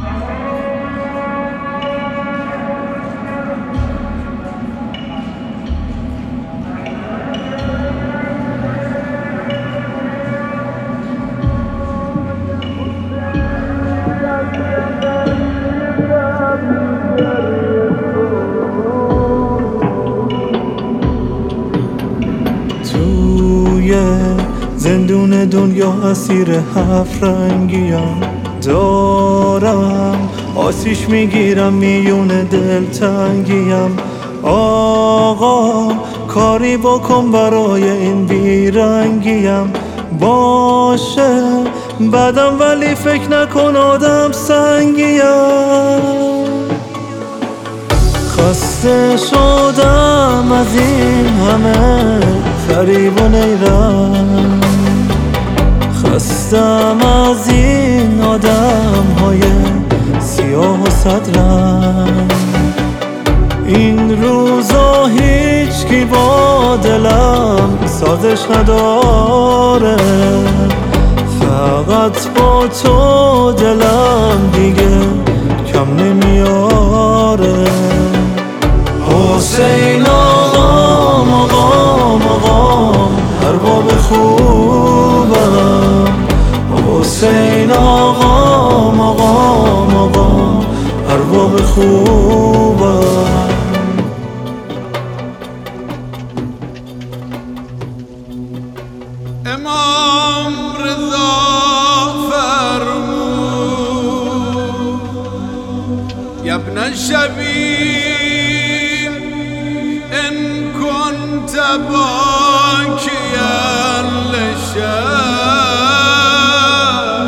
زندون دنیا اسیر هفت رنگیم، دارم آسیش میگیرم میون دلتنگیم. آقا کاری بکن برای این بیرنگیم. باشه بدم ولی فکر نکن آدم سنگیم. خسته شدم از این همه فریب و نیرم، خستم از این آدم های سیاه و صدرم. این روزا هیچ کی با دلم سازش نداره، فقط با تو دلم دیگه کم نمیاره. حسین آقام آقام آقام ارباب خوبم، حسین آقام آقام آقام ارباب خوبم. امام رضا فرمود یا ابن الشبیب ان كنت باكيا للشام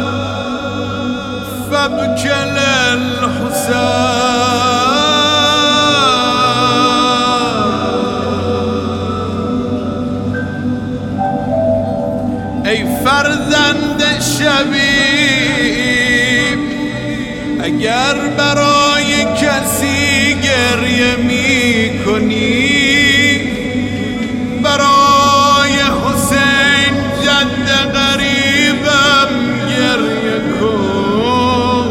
فابكِ للحسین. ای فرزند شبیب اگر برای کسی گریه می کنی، برای حسین جد غریبم گریه کن.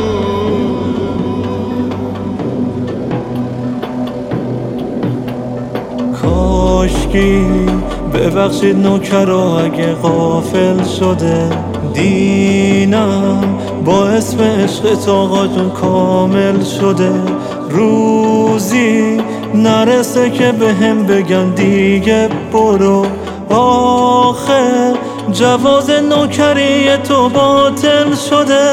کاشکی ببخشید نوکرا اگه غافل شده، دینم با اسم عشق آقا جون کامل شده. روزی نرسه که بهم بگن دیگه برو، آخه جواز نوکری تو باطل شده.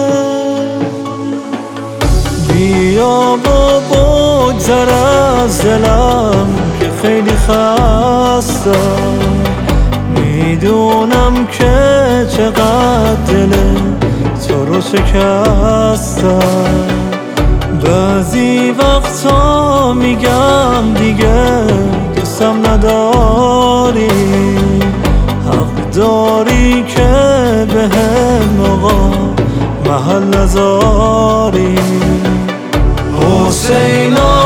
بیا با بگذر از دلم که خیلی خستم، میدونم که چقدر دل تو رو شکستم. بعضی وقتا میگم دیگه دوستم نداری، حق داری که بهم آقا محل نذاری. حسین